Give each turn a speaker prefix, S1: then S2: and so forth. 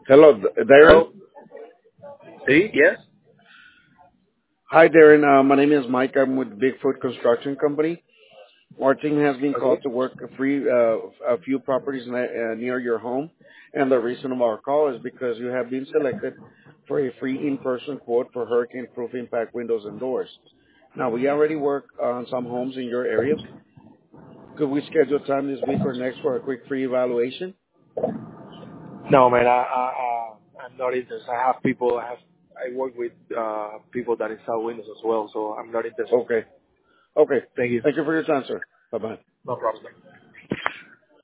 S1: Hello, Darren.
S2: Hello. Sí, yes.
S1: Hi, Darren. My name is Mike. I'm with Bigfoot Construction Company. Our team has been
S2: Okay.
S1: called to work a few properties near your home, and the reason of our call is because you have been selected for a free in-person quote for hurricane-proof impact windows and doors. Now, we already work on some homes in your area. Could we schedule time this week or next for a quick free evaluation?
S2: No, man, I'm not interested. I work with people that install Windows as well, so I'm not interested.
S1: Okay. Okay.
S2: Thank you.
S1: Thank you for your time, sir. Bye-bye.
S2: No problem.